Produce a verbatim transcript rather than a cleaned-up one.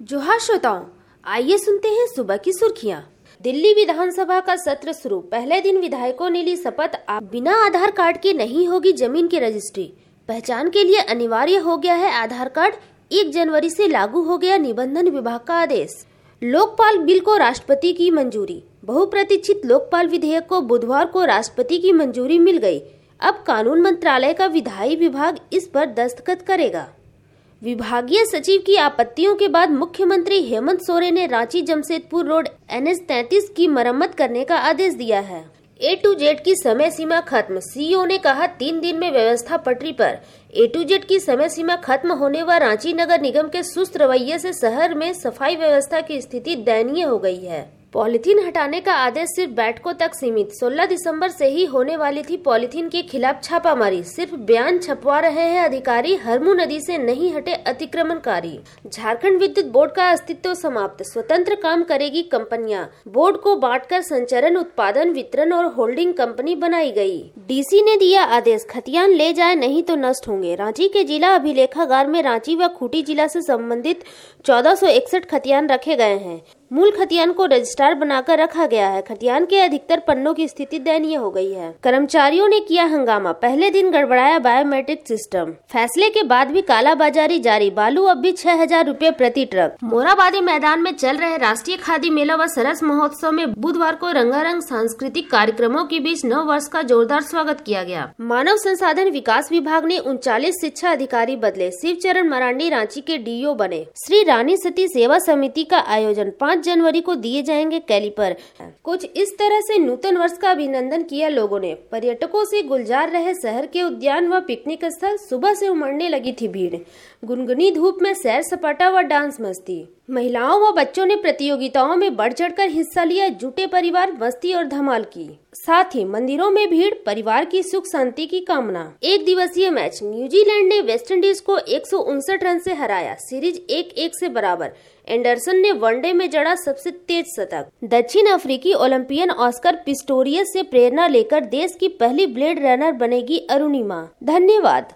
जोहार श्रोताओं, आइए सुनते हैं सुबह की सुर्खियां। दिल्ली विधानसभा का सत्र शुरू। पहले दिन विधायकों ने ली शपथ। आप बिना आधार कार्ड के नहीं होगी जमीन की रजिस्ट्री। पहचान के लिए अनिवार्य हो गया है आधार कार्ड। एक जनवरी से लागू हो गया निबंधन विभाग का आदेश। लोकपाल बिल को राष्ट्रपति की मंजूरी। बहुप्रतीक्षित लोकपाल विधेयक को बुधवार को राष्ट्रपति की मंजूरी मिल गई। अब कानून मंत्रालय का विधायी विभाग इस पर दस्तखत करेगा। विभागीय सचिव की आपत्तियों के बाद मुख्यमंत्री हेमंत सोरेन ने Ranchi Jamshedpur road N H तैंतीस की मरम्मत करने का आदेश दिया है। ए टू जेड की समय सीमा खत्म। सीईओ ने कहा तीन दिन में व्यवस्था पटरी पर। ए टू जेड की समय सीमा खत्म होने व रांची नगर निगम के सुस्त रवैये से शहर में सफाई व्यवस्था की स्थिति दयनीय हो गई है। पॉलिथीन हटाने का आदेश सिर्फ बैठकों तक सीमित। सोलह दिसंबर से ही होने वाली थी पॉलिथीन के खिलाफ छापामारी। सिर्फ बयान छपवा रहे हैं अधिकारी। हरमू नदी से नहीं हटे अतिक्रमणकारी। झारखंड विद्युत बोर्ड का अस्तित्व समाप्त। स्वतंत्र काम करेगी कंपनियां। बोर्ड को बांटकर संचरण, उत्पादन, वितरण और होल्डिंग कंपनी बनाई गई। डीसी ने दिया आदेश, खतियान ले जाए नहीं तो नष्ट होंगे। रांची के जिला अभिलेखागार में रांची व खूंटी जिला से संबंधित चौदह सौ इकसठ खतियान रखे गए हैं। मूल खतियान को रजिस्ट्रार बनाकर रखा गया है। खतियान के अधिकतर पन्नों की स्थिति दयनीय हो गई है। कर्मचारियों ने किया हंगामा। पहले दिन गड़बड़ाया बायोमेट्रिक सिस्टम। फैसले के बाद भी कालाबाजारी जारी। बालू अब भी छह हजार रूपए प्रति ट्रक। मोराबादी मैदान में चल रहे राष्ट्रीय खादी मेला व सरस महोत्सव में बुधवार को रंगारंग सांस्कृतिक कार्यक्रमों के बीच नव वर्ष का जोरदार स्वागत किया गया। मानव संसाधन विकास विभाग ने उनचालीस शिक्षा अधिकारी बदले। शिवचरण मरांडी रांची के डीओ बने। श्री रानी सती सेवा समिति का आयोजन। पाँच जनवरी को दिए जाएंगे कैलिपर। कुछ इस तरह से नूतन वर्ष का अभिनंदन किया लोगों ने। पर्यटकों से गुलजार रहे शहर के उद्यान व पिकनिक स्थल। सुबह से उमड़ने लगी थी भीड़। गुनगुनी धूप में सैर सपाटा व डांस मस्ती। महिलाओं व बच्चों ने प्रतियोगिताओं में बढ़ चढ़कर हिस्सा लिया। जुटे परिवार मस्ती और धमाल की। साथ ही मंदिरों में भीड़। परिवार की सुख शांति की कामना। एक दिवसीय मैच। न्यूजीलैंड ने वेस्टइंडीज को एक सौ उनसठ रन से हराया। सीरीज एक एक से बराबर। एंडरसन ने वनडे में जड़ा सबसे तेज शतक। दक्षिण अफ्रीकी ओलंपियन ऑस्कर पिस्टोरियस से प्रेरणा लेकर देश की पहली ब्लेड रनर बनेगी अरुणिमा। धन्यवाद।